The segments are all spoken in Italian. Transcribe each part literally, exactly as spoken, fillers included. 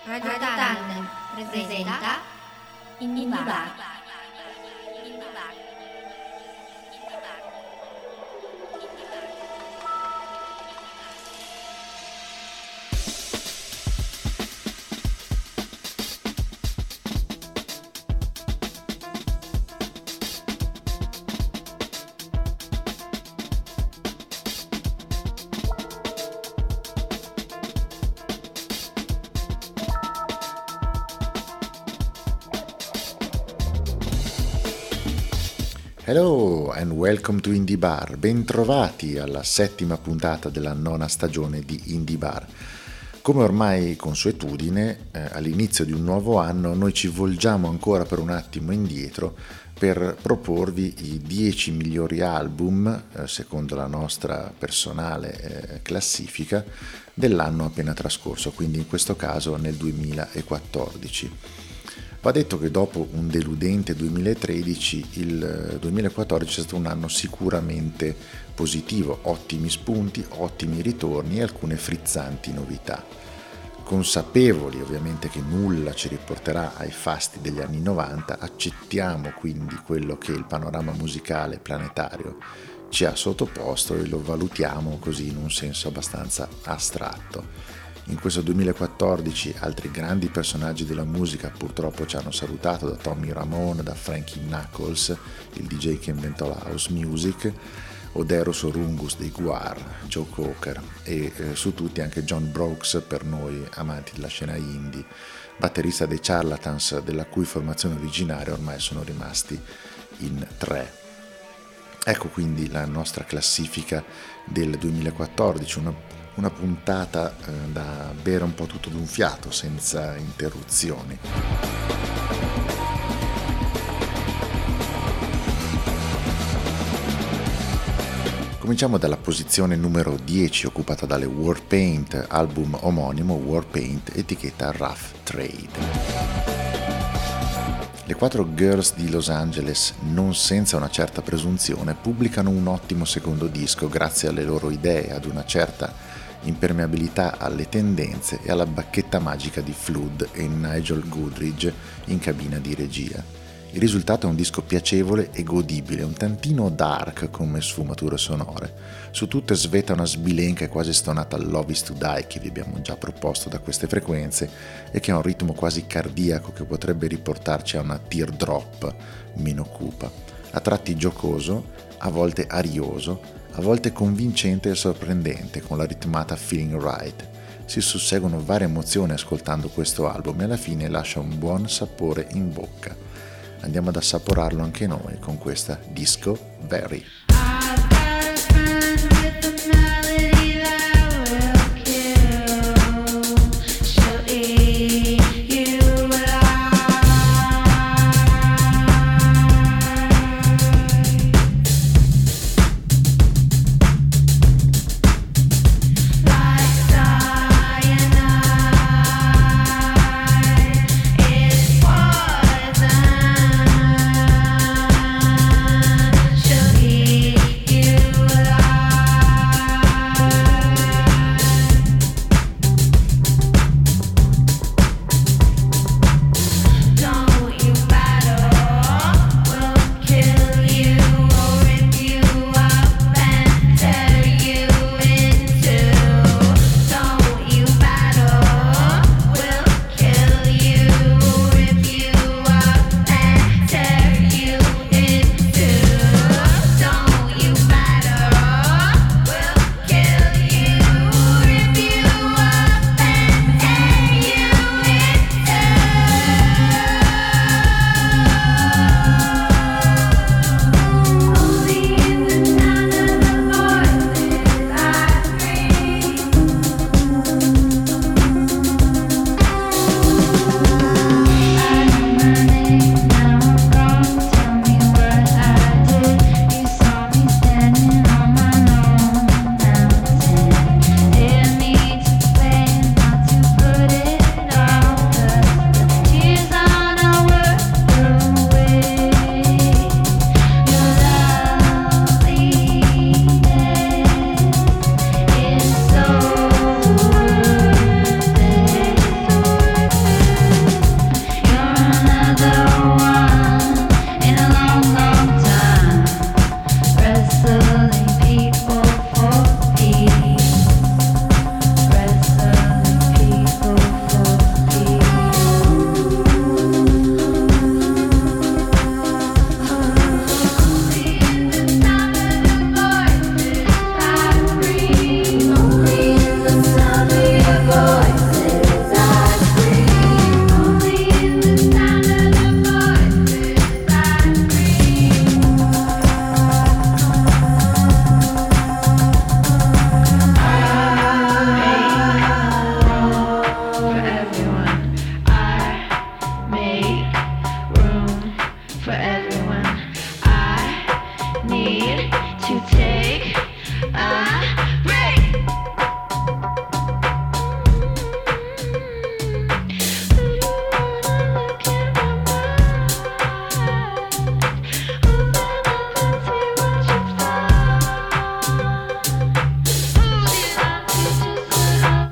Radio Tandem presenta Indie Bar. Hello and welcome to Indie Bar, bentrovati alla settima puntata della nona stagione di Indie Bar. Come ormai consuetudine, eh, all'inizio di un nuovo anno noi ci volgiamo ancora per un attimo indietro per proporvi i dieci migliori album, eh, secondo la nostra personale eh, classifica, dell'anno appena trascorso, quindi in questo caso nel duemilaquattordici. Va detto che dopo un deludente duemilatredici, il duemilaquattordici è stato un anno sicuramente positivo, ottimi spunti, ottimi ritorni e alcune frizzanti novità. Consapevoli ovviamente che nulla ci riporterà ai fasti degli anni novanta, accettiamo quindi quello che il panorama musicale planetario ci ha sottoposto e lo valutiamo così in un senso abbastanza astratto. In questo duemilaquattordici altri grandi personaggi della musica purtroppo ci hanno salutato, da Tommy Ramone, da Frankie Knuckles, il D J che inventò la house music, Oderos Orungus dei Guar, Joe Cocker e eh, su tutti anche John Brooks, per noi amanti della scena indie, batterista dei Charlatans, della cui formazione originaria ormai sono rimasti in tre. Ecco quindi la nostra classifica del duemilaquattordici, una Una puntata eh, da bere un po' tutto d'un fiato, senza interruzioni. Cominciamo dalla posizione numero dieci, occupata dalle Warpaint, album omonimo Warpaint, etichetta Rough Trade. Le quattro girls di Los Angeles, non senza una certa presunzione, pubblicano un ottimo secondo disco grazie alle loro idee, ad una certa impermeabilità alle tendenze e alla bacchetta magica di Flood e Nigel Goodridge in cabina di regia. Il risultato è un disco piacevole e godibile, un tantino dark come sfumature sonore. Su tutte sveta una sbilenca e quasi stonata Love is to Die che vi abbiamo già proposto da queste frequenze e che ha un ritmo quasi cardiaco che potrebbe riportarci a una teardrop meno cupa. A tratti giocoso, a volte arioso, a volte convincente e sorprendente con la ritmata Feeling Right. Si susseguono varie emozioni ascoltando questo album e alla fine lascia un buon sapore in bocca. Andiamo ad assaporarlo anche noi con questa Disco Very. Be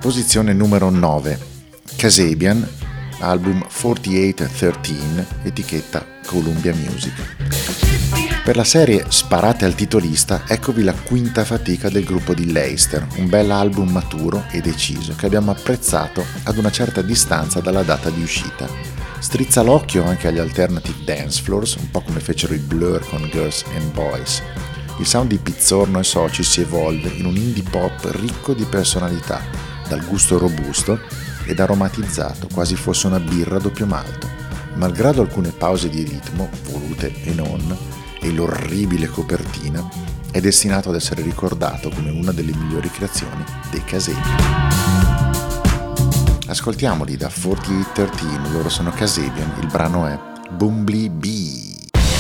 Posizione numero nove, Kasabian, album quarantotto tredici, etichetta Columbia Music. Per la serie Sparate al titolista, eccovi la quinta fatica del gruppo di Leicester, un bel album maturo e deciso che abbiamo apprezzato ad una certa distanza dalla data di uscita. Strizza l'occhio anche agli alternative dance floors, un po' come fecero i Blur con Girls and Boys. Il sound di Pizzorno e soci si evolve in un indie pop ricco di personalità, dal gusto robusto ed aromatizzato, quasi fosse una birra a doppio malto. Malgrado alcune pause di ritmo, volute e non, e l'orribile copertina, è destinato ad essere ricordato come una delle migliori creazioni dei Kasabian. Ascoltiamoli da quarantotto tredici, loro sono Kasabian, il brano è Bumblebee Bee.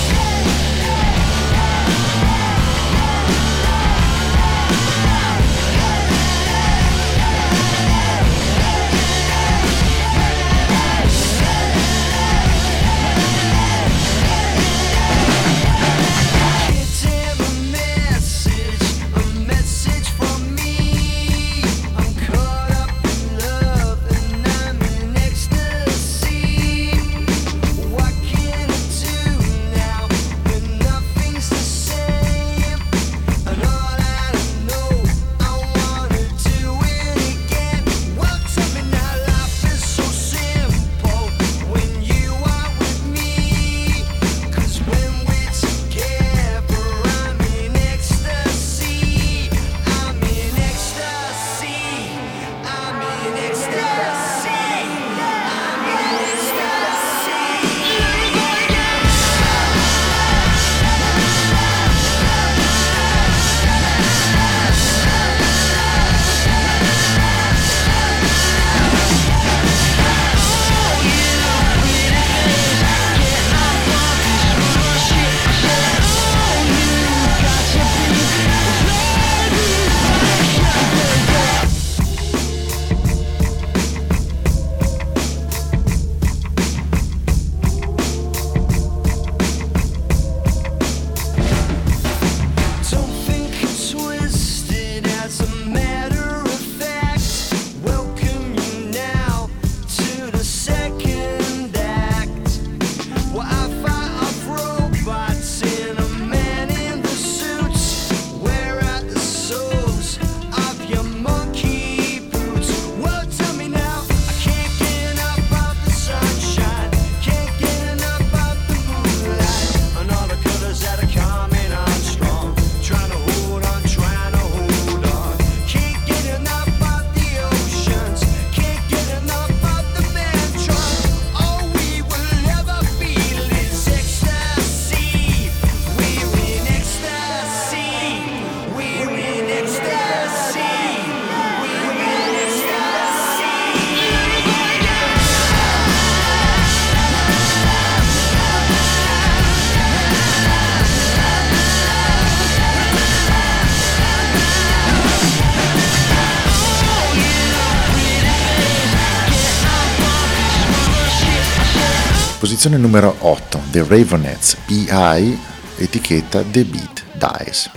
Posizione numero otto, The Raveonettes, P I, etichetta The Beat Dies.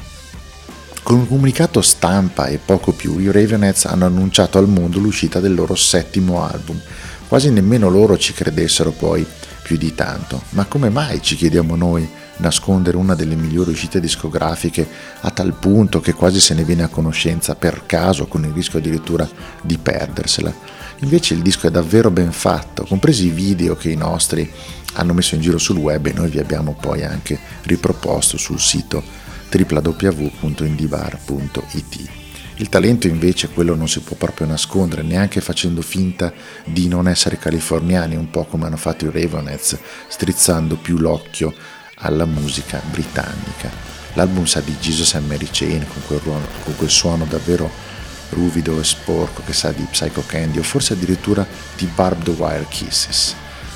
Con un comunicato stampa e poco più, i Raveonettes hanno annunciato al mondo l'uscita del loro settimo album. Quasi nemmeno loro ci credessero poi più di tanto. Ma come mai, ci chiediamo noi, nascondere una delle migliori uscite discografiche a tal punto che quasi se ne viene a conoscenza per caso, con il rischio addirittura di perdersela? Invece il disco è davvero ben fatto, compresi i video che i nostri hanno messo in giro sul web e noi vi abbiamo poi anche riproposto sul sito w w w punto indiebar punto i t. Il talento invece quello non si può proprio nascondere, neanche facendo finta di non essere californiani, un po' come hanno fatto i Raveonettes, strizzando più l'occhio alla musica britannica. L'album sa di Jesus and Mary Chain, con quel, con quel suono davvero ruvido e sporco che sa di Psycho Candy o forse addirittura di Barbed Wire Kisses.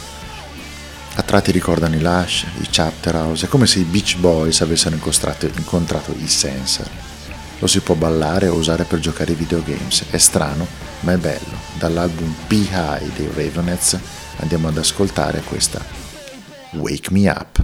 A tratti ricordano i Lush, i Chapter House, è come se i Beach Boys avessero incontrato, incontrato i Sensor. Lo si può ballare o usare per giocare ai videogames, è strano ma è bello. Dall'album P I dei Raveonettes andiamo ad ascoltare questa Wake Me Up.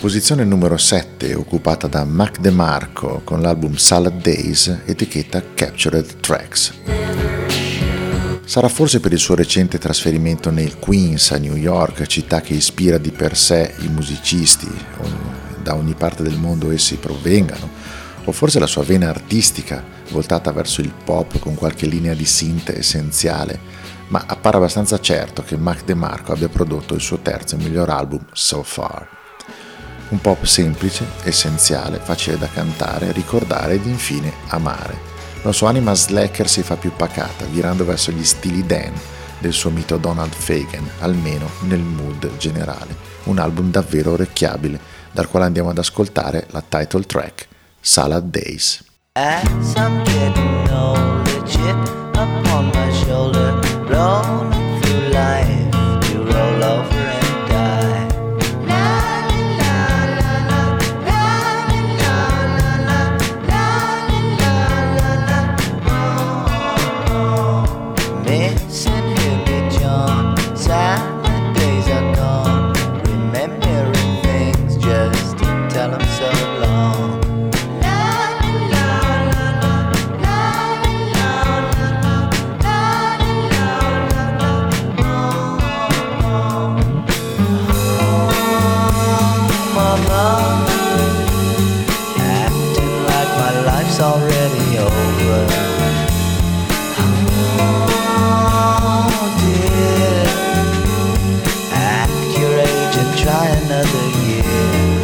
Posizione numero sette occupata da Mac DeMarco con l'album Salad Days, etichetta Captured Tracks. Sarà forse per il suo recente trasferimento nel Queens a New York, città che ispira di per sé i musicisti, da ogni parte del mondo essi provengano, o forse la sua vena artistica voltata verso il pop con qualche linea di synth essenziale, ma appare abbastanza certo che Mac DeMarco abbia prodotto il suo terzo e miglior album so far. Un pop semplice, essenziale, facile da cantare, ricordare ed infine amare. La sua anima slacker si fa più pacata, virando verso gli stili Dan del suo mito Donald Fagen, almeno nel mood generale. Un album davvero orecchiabile, dal quale andiamo ad ascoltare la title track, Salad Days. As I'm getting older, chip upon my shoulder, rolling through life to roll over and die. La la la la la la la la la la la. Missing Hippie John, salad days are gone, remembering things just to tell them so long. Acting like my life's already over. Oh dear, act your age and try another year.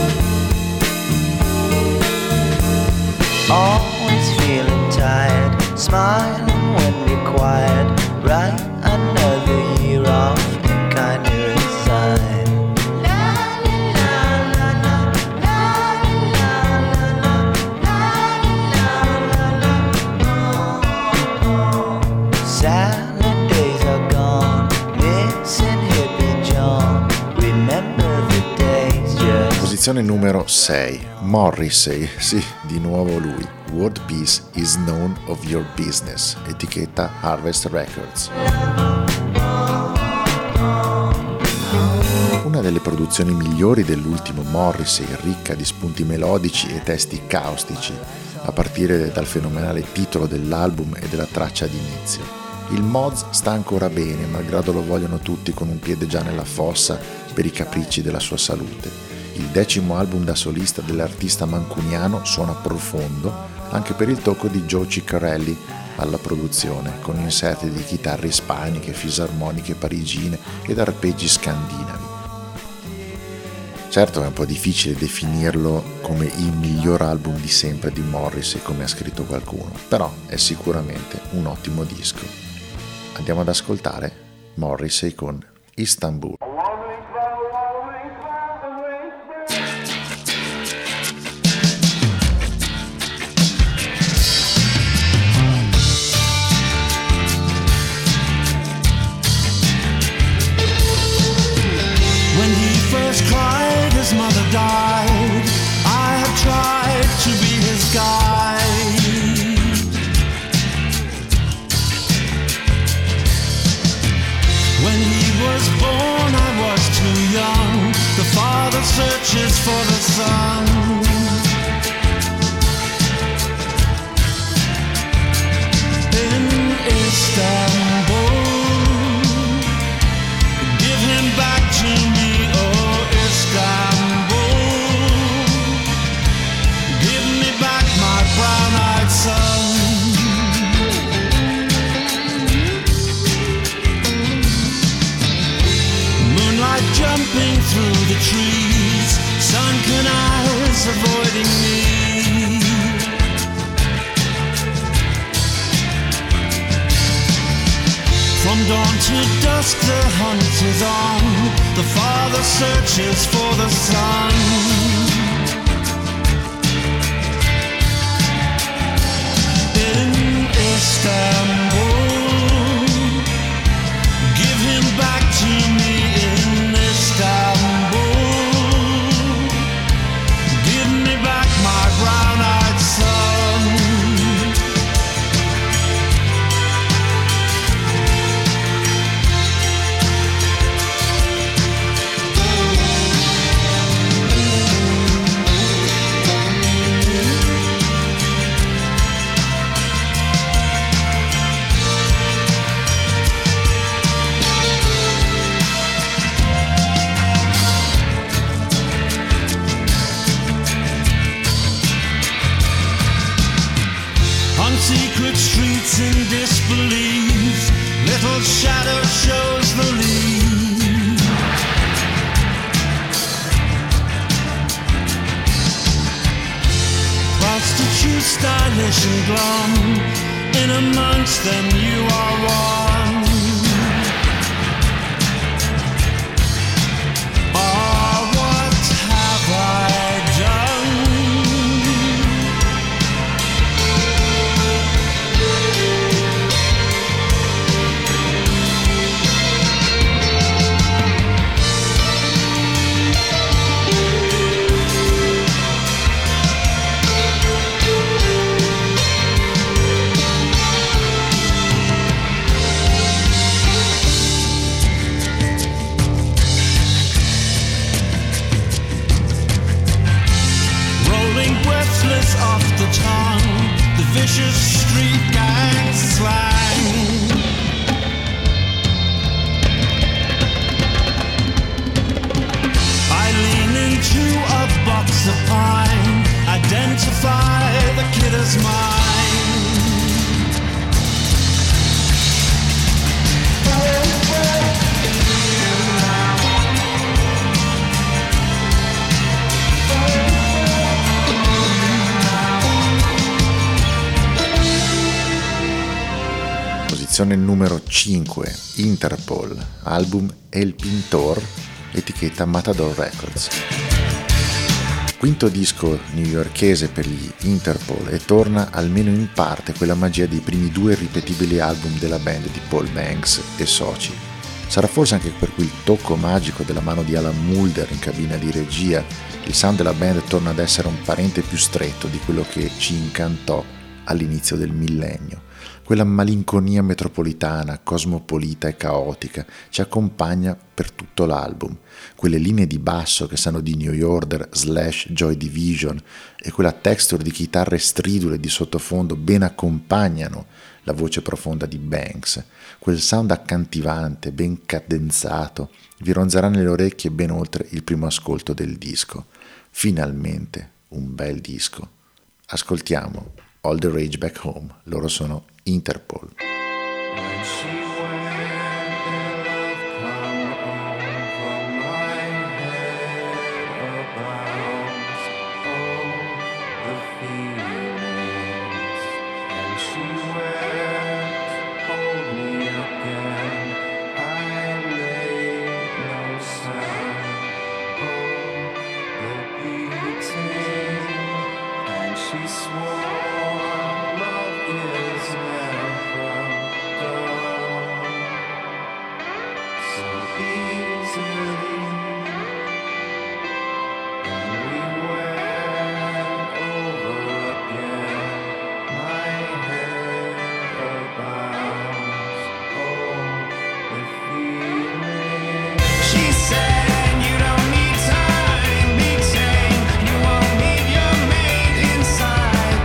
Always feeling tired, smiling when required. Write another year off and kindly resign. Salad days are gone, missing Hippie John. Remember the days just. Posizione numero sei, Morrissey, sì, di nuovo lui. World Peace is none of your business, etichetta Harvest Records. Una delle produzioni migliori dell'ultimo Morrissey, ricca di spunti melodici e testi caustici, a partire dal fenomenale titolo dell'album e della traccia d'inizio. Il Mods sta ancora bene, malgrado lo vogliono tutti con un piede già nella fossa per i capricci della sua salute. Il decimo album da solista dell'artista mancuniano suona profondo, anche per il tocco di Joe Ciccarelli alla produzione, con inserti di chitarre ispaniche, fisarmoniche parigine ed arpeggi scandinavi. Certo è un po' difficile definirlo come il miglior album di sempre di Morrissey, come ha scritto qualcuno, però è sicuramente un ottimo disco. Andiamo ad ascoltare Morrissey con Istanbul. When he first cried, his mother died. I have tried to be his guide. When he was born, I was too young. The father searches for the son. In Istanbul, give him back to me, oh Istanbul. Give me back my brown-eyed son. Moonlight jumping through the trees, sunken eyes avoiding me. From dawn to dusk the hunt is on. The father searches for the son. In Istanbul, give him back to me in Istanbul. Give me back my brown-eyed son. sits in disbelief. Little shadow shows the lead. Prostitute, stylish and glum, in amongst them you are one. Oh, what have I done? Off the tongue, the vicious street gang slang. I lean into a box of pine, identify the kid as mine. Posizione numero cinque, Interpol, album El Pintor, etichetta Matador Records. Quinto disco newyorkese per gli Interpol e torna almeno in parte quella magia dei primi due irripetibili album della band di Paul Banks e soci. Sarà forse anche per quel tocco magico della mano di Alan Moulder in cabina di regia, il sound della band torna ad essere un parente più stretto di quello che ci incantò all'inizio del millennio. Quella malinconia metropolitana, cosmopolita e caotica ci accompagna per tutto l'album. Quelle linee di basso che sanno di New Order slash Joy Division e quella texture di chitarre stridule di sottofondo ben accompagnano la voce profonda di Banks. Quel sound accattivante, ben cadenzato, vi ronzerà nelle orecchie ben oltre il primo ascolto del disco. Finalmente un bel disco. Ascoltiamo All the Rage Back Home, loro sono Interpol. Inside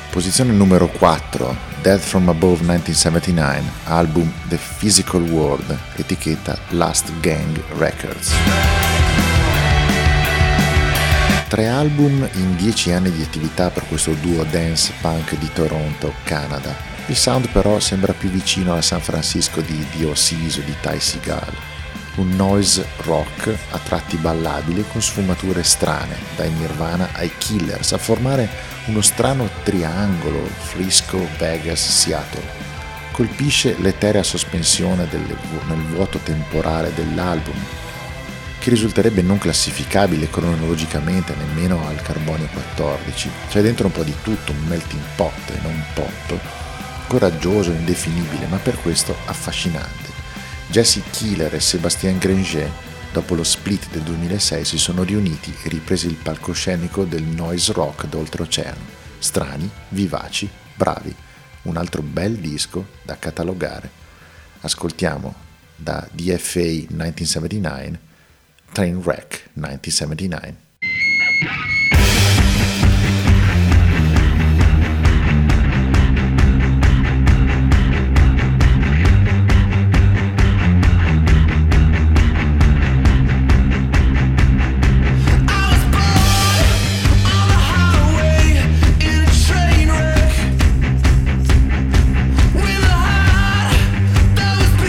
Posizione numero quattro, Death from Above millenovecentosettantanove, album The Physical World, etichetta Last Gang Records. Tre album in dieci anni di attività per questo duo dance punk di Toronto, Canada. Il sound però sembra più vicino alla San Francisco di The Oasis o di Ty Segall. Un noise rock a tratti ballabile con sfumature strane, dai Nirvana ai Killers, a formare uno strano triangolo Frisco-Vegas-Seattle. Colpisce l'eterea sospensione del, nel vuoto temporale dell'album, che risulterebbe non classificabile cronologicamente nemmeno al Carbonio quattordici. C'è dentro un po' di tutto, un melting pot e non pop, coraggioso, indefinibile, ma per questo affascinante. Jesse Keeler e Sébastien Granger, dopo lo split del duemilasei, si sono riuniti e ripresi il palcoscenico del noise rock d'oltreoceano. Strani, vivaci, bravi. Un altro bel disco da catalogare. Ascoltiamo da D F A millenovecentosettantanove, Trainwreck millenovecentosettantanove.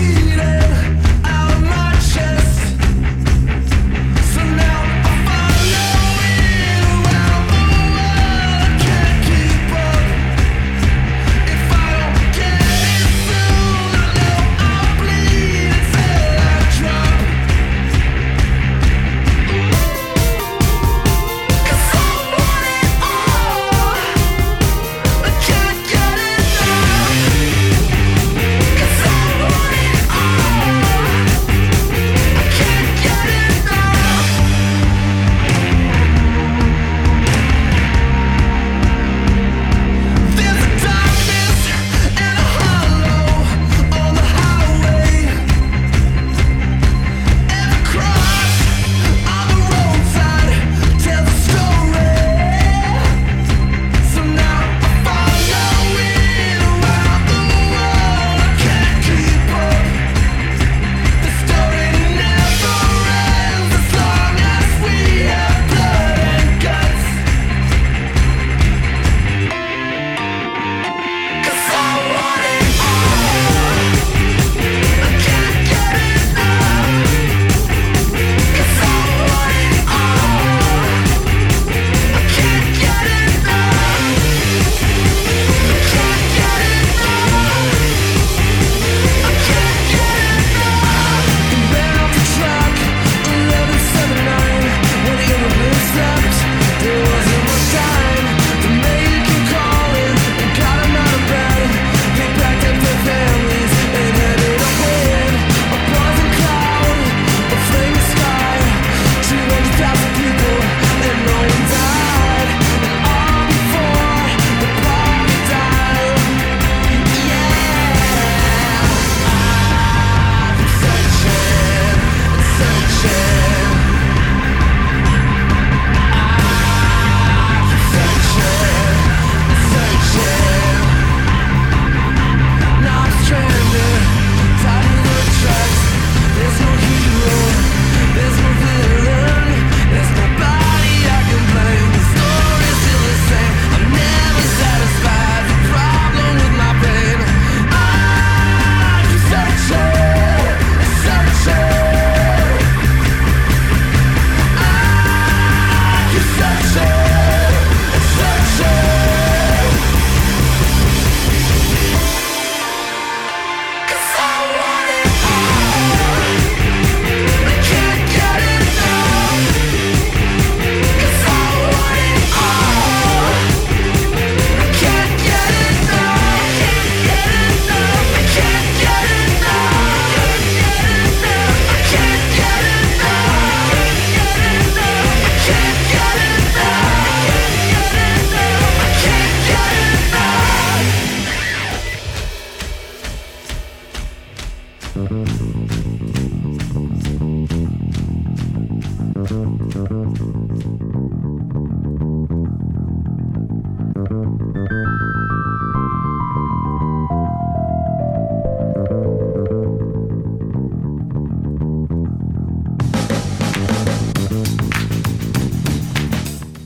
Now I find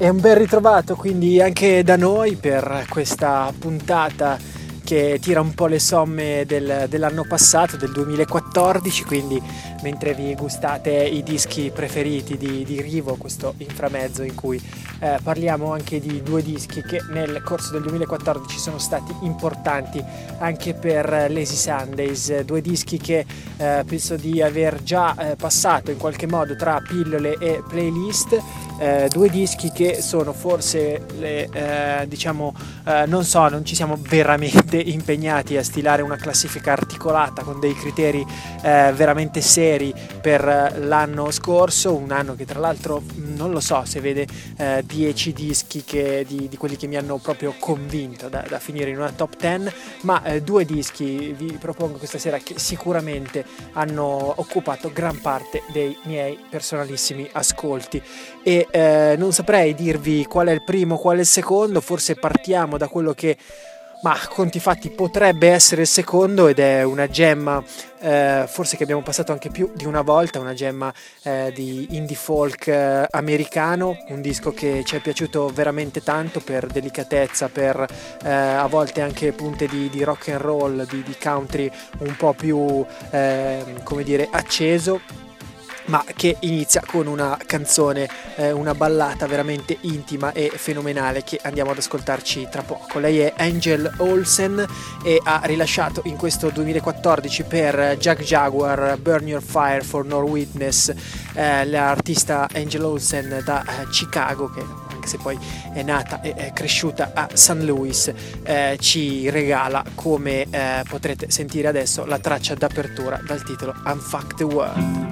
E un ben ritrovato quindi anche da noi per questa puntata che tira un po' le somme del, dell'anno passato, del duemilaquattordici, quindi mentre vi gustate i dischi preferiti di, di Rivo, questo inframezzo in cui eh, parliamo anche di due dischi che nel corso del duemilaquattordici sono stati importanti anche per Lazy Sundays, due dischi che eh, penso di aver già eh, passato in qualche modo tra pillole e playlist. Eh, due dischi che sono forse le, eh, diciamo eh, non so, non ci siamo veramente impegnati a stilare una classifica articolata con dei criteri eh, veramente seri per l'anno scorso, un anno che tra l'altro non lo so se vede eh, dieci dischi che, di, di quelli che mi hanno proprio convinto da, da finire in una top dieci, ma eh, due dischi vi propongo questa sera che sicuramente hanno occupato gran parte dei miei personalissimi ascolti. E eh, non saprei dirvi qual è il primo, qual è il secondo, forse partiamo da quello che, ma a conti fatti, potrebbe essere il secondo, ed è una gemma eh, forse che abbiamo passato anche più di una volta, una gemma eh, di indie folk eh, americano, un disco che ci è piaciuto veramente tanto per delicatezza, per eh, a volte anche punte di, di rock and roll, di, di country un po' più eh, come dire acceso, ma che inizia con una canzone, eh, una ballata veramente intima e fenomenale che andiamo ad ascoltarci tra poco. Lei è Angel Olsen e ha rilasciato in questo duemilaquattordici per Jack Jaguar Burn Your Fire for No Witness. Eh, l'artista Angel Olsen da eh, Chicago, che anche se poi è nata e è cresciuta a Saint Louis, eh, ci regala, come eh, potrete sentire adesso, la traccia d'apertura dal titolo Unfuck the World.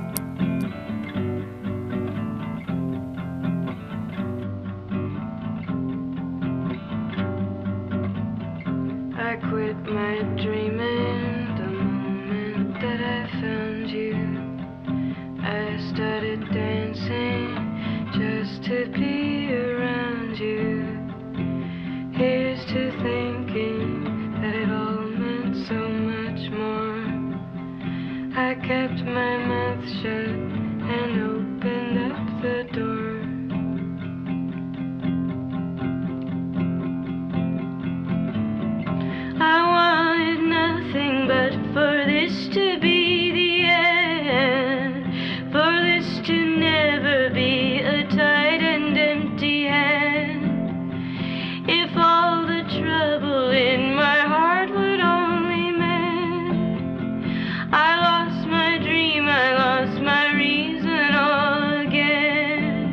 I quit my dreaming the moment that I found you. I started dancing just to be around you. Here's to thinking that it all meant so much more. I kept my mouth shut and opened up the door. I wanted nothing but for this to be the end, for this to never be a tight and empty hand. If all the trouble in my heart would only mend, I lost my dream, I lost my reason all again.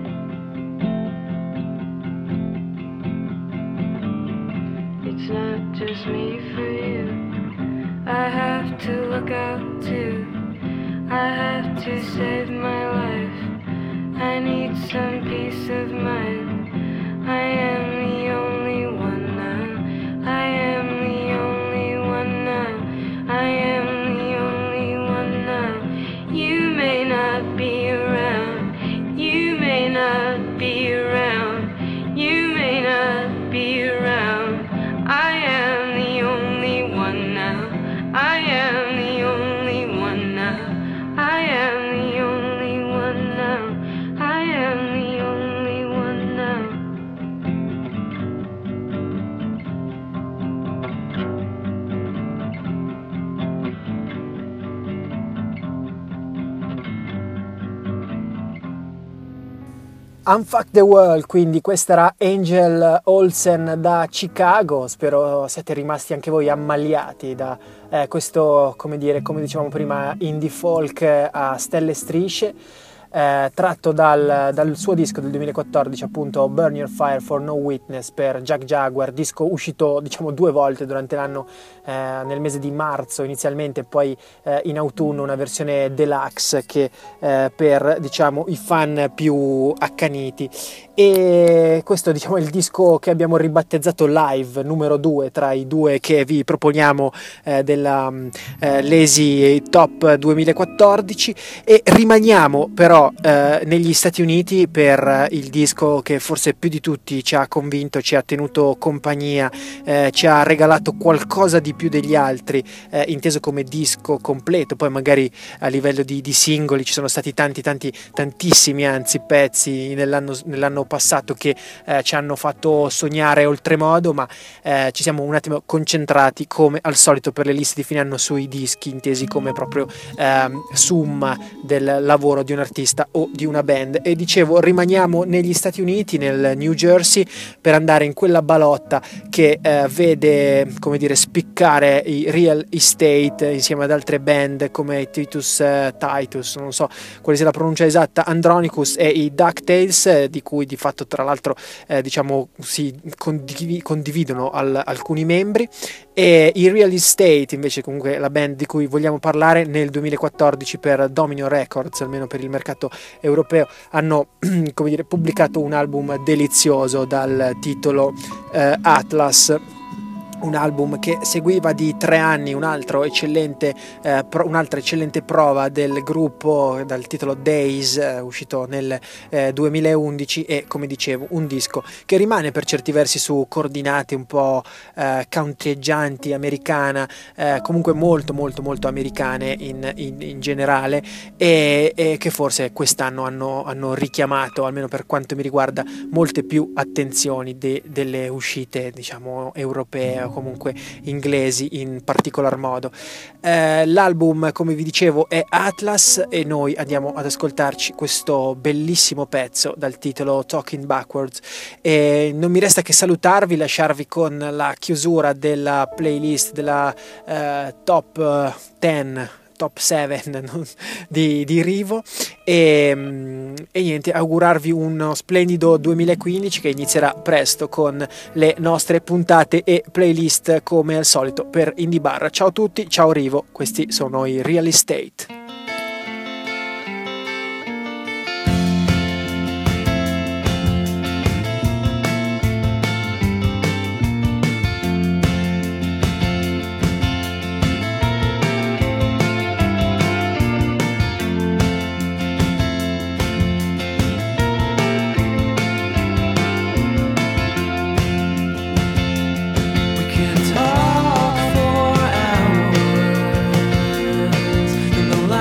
It's not just me for you, I have to look out too, I have to save my life, I need some peace of mind. I am the only one now, I am the only one now, I am the only one now. You may not be around, you may not be around, you may not be around. I am the only one now, I am the only one now, I am the only one now, I am the only one now. Unfuck the World, quindi questa era Angel Olsen da Chicago. Spero siate rimasti anche voi ammaliati da eh, questo, come dire, come dicevamo prima, indie folk a stelle e strisce, eh, tratto dal, dal suo disco del duemilaquattordici, appunto Burn Your Fire for No Witness per Jack Jaguar, disco uscito diciamo due volte durante l'anno, eh, nel mese di marzo inizialmente, poi eh, in autunno una versione deluxe che eh, per diciamo i fan più accaniti. E questo diciamo è il disco che abbiamo ribattezzato Live numero due tra i due che vi proponiamo eh, della eh, Lazy Top duemilaquattordici, e rimaniamo però eh, negli Stati Uniti per il disco che forse più di tutti ci ha convinto, ci ha tenuto compagnia, eh, ci ha regalato qualcosa di più degli altri, eh, inteso come disco completo. Poi magari a livello di, di singoli ci sono stati tanti tanti tantissimi anzi pezzi nell'anno, nell'anno anno passato che eh, ci hanno fatto sognare oltremodo, ma eh, ci siamo un attimo concentrati come al solito per le liste di fine anno sui dischi, intesi come proprio eh, summa del lavoro di un artista o di una band. E dicevo, rimaniamo negli Stati Uniti, nel New Jersey, per andare in quella balotta che eh, vede, come dire, spiccare i Real Estate insieme ad altre band come Titus eh, Titus, non so quale sia la pronuncia esatta, Andronicus e i DuckTales, eh, di cui di fatto tra l'altro eh, diciamo si condiv- condividono al- alcuni membri. E i Real Estate invece, comunque la band di cui vogliamo parlare, nel duemilaquattordici per Domino Records, almeno per il mercato europeo, hanno come dire pubblicato un album delizioso dal titolo eh, Atlas. Un album che seguiva di tre anni un altro eccellente, eh, pro, un'altra eccellente prova del gruppo dal titolo Days, eh, uscito nel eh, duemilaundici, e come dicevo un disco che rimane per certi versi su coordinate un po' eh, countryeggianti, americana, eh, comunque molto molto molto americane in, in, in generale, e, e che forse quest'anno hanno, hanno richiamato, almeno per quanto mi riguarda, molte più attenzioni de, delle uscite diciamo europee o comunque inglesi in particolar modo. Eh, l'album, come vi dicevo, è Atlas e noi andiamo ad ascoltarci questo bellissimo pezzo dal titolo Talking Backwards. E non mi resta che salutarvi, lasciarvi con la chiusura della playlist della eh, top dieci, top sette di, di Rivo, e, e niente, augurarvi uno splendido duemilaquindici che inizierà presto con le nostre puntate e playlist come al solito per Indie Bar. Ciao a tutti, ciao Rivo, questi sono i Real Estate. Talk for hours in the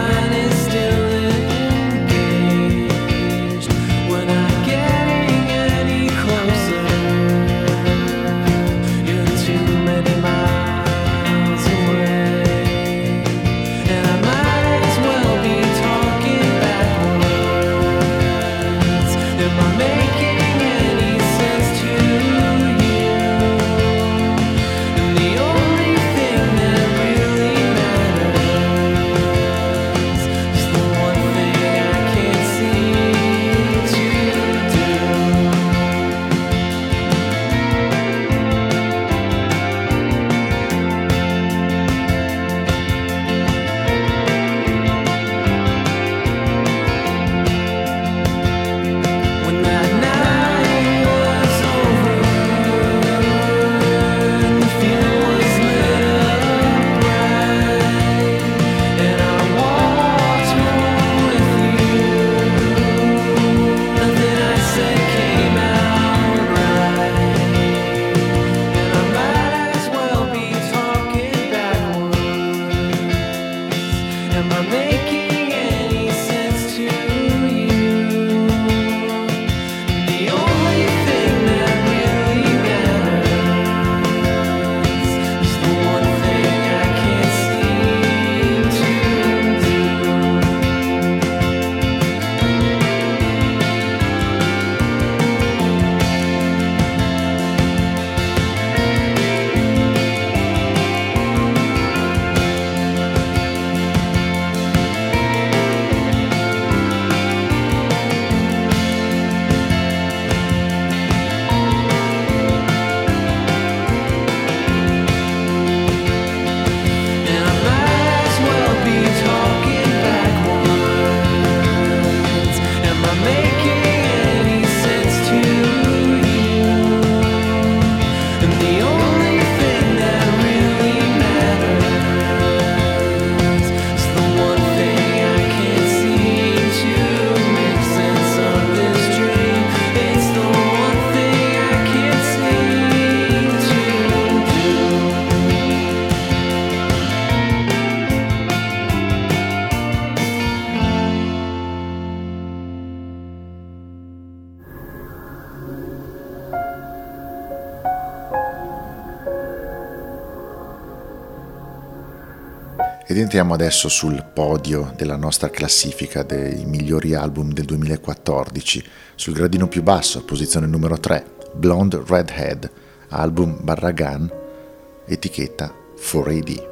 Ed entriamo adesso sul podio della nostra classifica dei migliori album del duemilaquattordici. Sul gradino più basso, posizione numero tre, Blonde Redhead, album Barragan, etichetta quattro A D.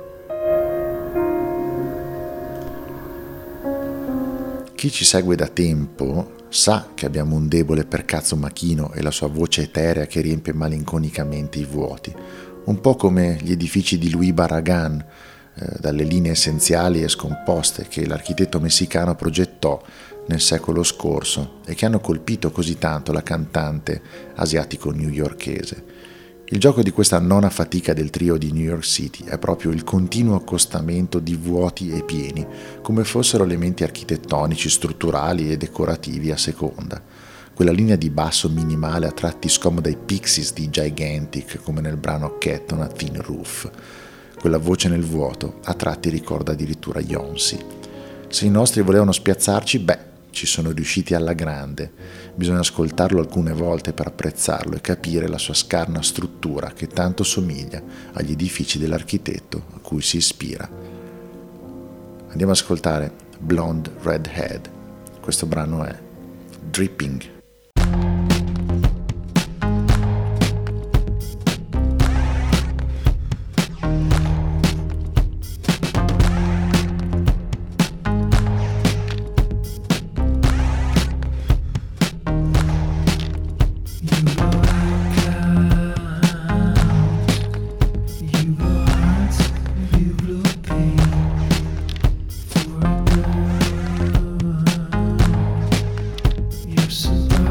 Chi ci segue da tempo sa che abbiamo un debole per Kazu Makino e la sua voce eterea che riempie malinconicamente i vuoti, un po' come gli edifici di Luis Barragan, eh, dalle linee essenziali e scomposte che l'architetto messicano progettò nel secolo scorso e che hanno colpito così tanto la cantante asiatico-newyorkese. Il gioco di questa nona fatica del trio di New York City è proprio il continuo accostamento di vuoti e pieni, come fossero elementi architettonici, strutturali e decorativi a seconda. Quella linea di basso minimale a tratti scomoda ai Pixies di Gigantic, come nel brano Cat on a Thin Roof. Quella voce nel vuoto a tratti ricorda addirittura Beyoncé. Se i nostri volevano spiazzarci, beh, ci sono riusciti alla grande. Bisogna ascoltarlo alcune volte per apprezzarlo e capire la sua scarna struttura che tanto somiglia agli edifici dell'architetto a cui si ispira. Andiamo ad ascoltare Blonde Redhead. Questo brano è Dripping. Supposed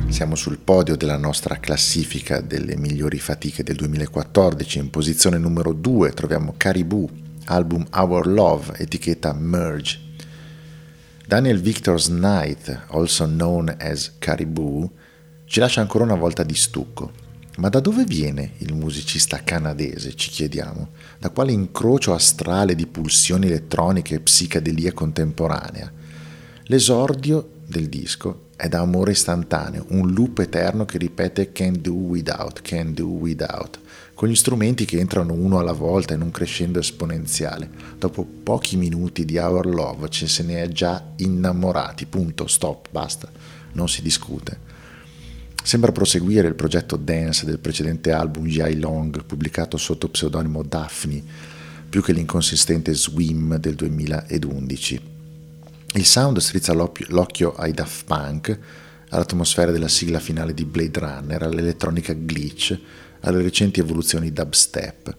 Siamo sul podio della nostra classifica delle migliori fatiche del duemilaquattordici. In posizione numero due troviamo Caribou, album Our Love, etichetta Merge. Daniel Victor's Night, also known as Caribou, ci lascia ancora una volta di stucco. Ma da dove viene il musicista canadese, ci chiediamo? Da quale incrocio astrale di pulsioni elettroniche e psichedelia contemporanea? L'esordio del disco è da amore istantaneo, un loop eterno che ripete "can do without, can do without", con gli strumenti che entrano uno alla volta in un crescendo esponenziale. Dopo pochi minuti di Our Love ci se ne è già innamorati, punto, stop, basta, non si discute. Sembra proseguire il progetto dance del precedente album Jai Long, pubblicato sotto pseudonimo Daphne, più che l'inconsistente Swim del duemilaundici. Il sound strizza l'occhio ai Daft Punk, all'atmosfera della sigla finale di Blade Runner, all'elettronica glitch, alle recenti evoluzioni dubstep.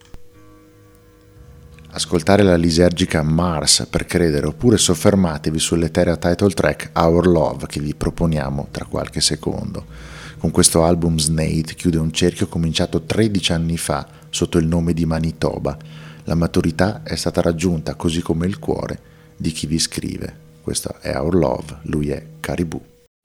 Ascoltare la lisergica Mars per credere, oppure soffermatevi sull'etereo title track Our Love che vi proponiamo tra qualche secondo. Con questo album Snake chiude un cerchio cominciato tredici anni fa sotto il nome di Manitoba. La maturità è stata raggiunta, così come il cuore di chi vi scrive. Questo è Our Love, lui è Caribou.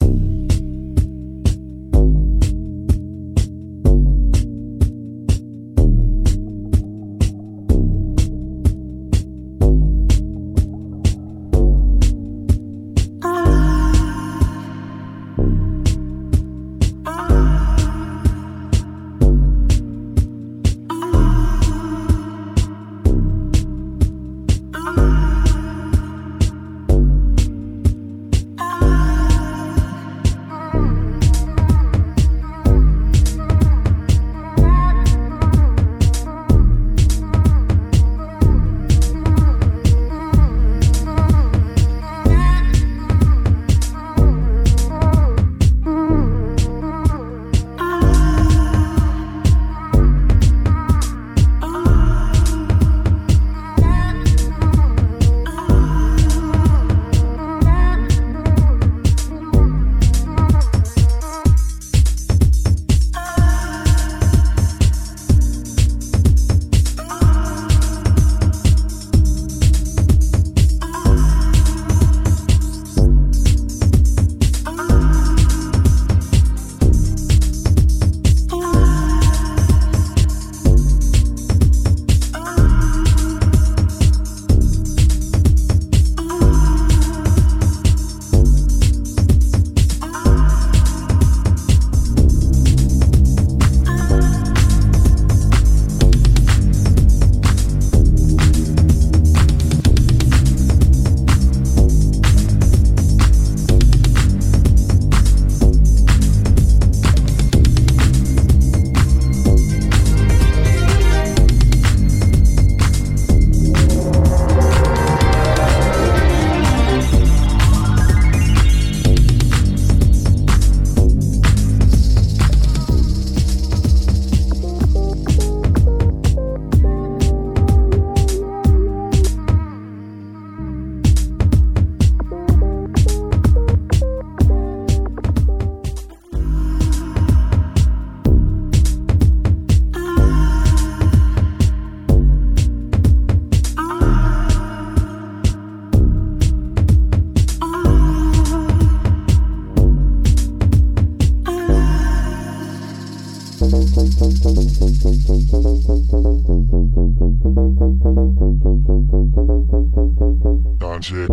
shit.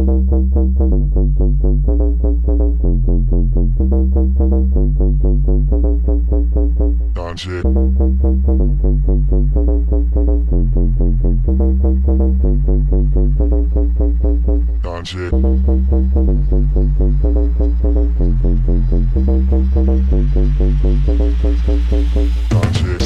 Don shit. Don shit. Don shit.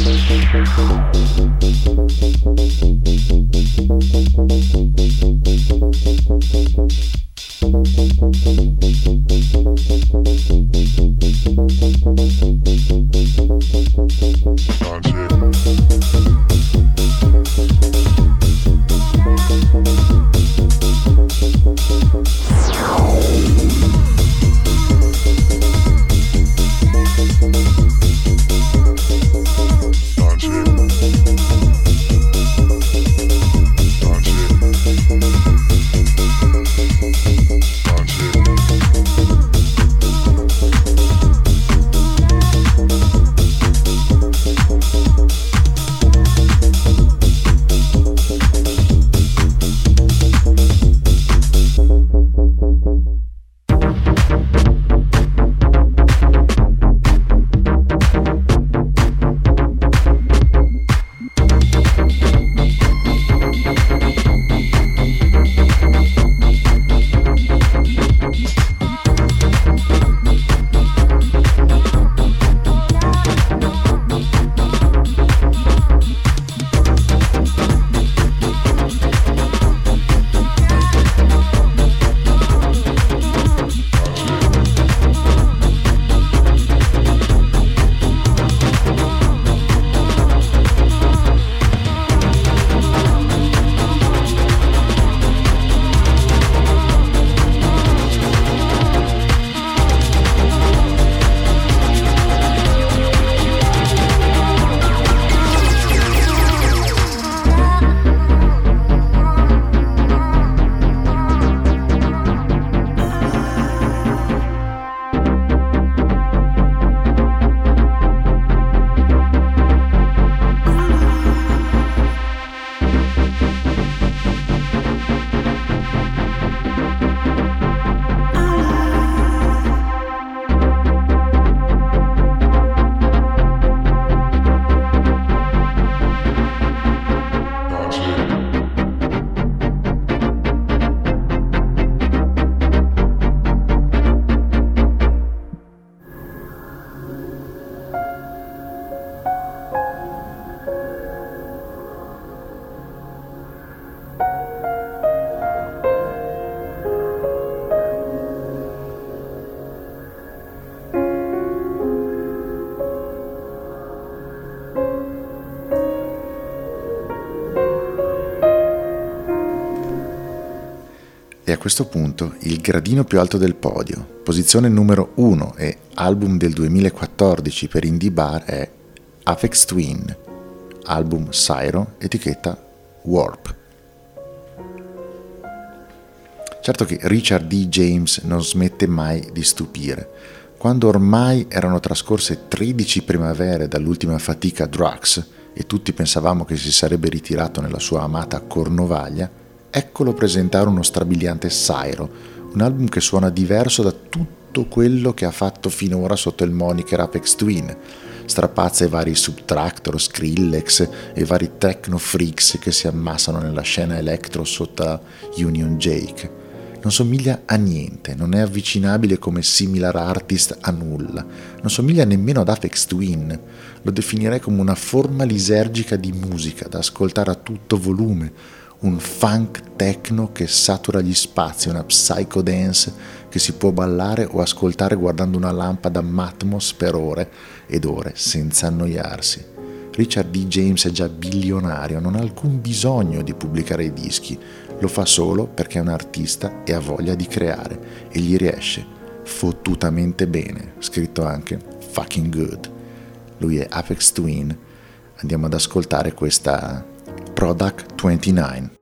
a questo punto il gradino più alto del podio, posizione numero uno e album del duemilaquattordici per Indie Bar è Aphex Twin, album Syro, etichetta Warp. Certo che Richard D. James non smette mai di stupire. Quando ormai erano trascorse tredici primavere dall'ultima fatica Drugs e tutti pensavamo che si sarebbe ritirato nella sua amata Cornovaglia, eccolo presentare uno strabiliante Syro, un album che suona diverso da tutto quello che ha fatto finora sotto il moniker Aphex Twin. Strapazza i vari Subtractor, Skrillex e vari techno freaks che si ammassano nella scena electro sotto Union Jake. Non somiglia a niente, non è avvicinabile come similar artist a nulla, non somiglia nemmeno ad Aphex Twin, lo definirei come una forma lisergica di musica da ascoltare a tutto volume, un funk techno che satura gli spazi, una psycho dance che si può ballare o ascoltare guardando una lampada Matmos per ore ed ore senza annoiarsi. Richard D. James è già bilionario, non ha alcun bisogno di pubblicare i dischi, lo fa solo perché è un artista e ha voglia di creare e gli riesce fottutamente bene, scritto anche fucking good. Lui è Aphex Twin, andiamo ad ascoltare questa Product ventinove.